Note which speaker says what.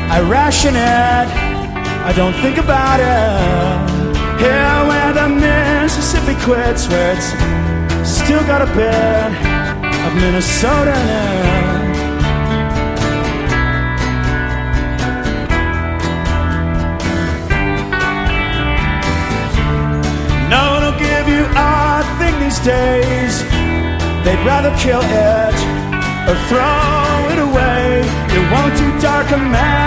Speaker 1: I ration it, I don't think about it. Here where the Mississippi quits, where it's still got a bit of Minnesota in it. No one will give you a thing these days. They'd rather kill it or throw it away. It won't do dark a man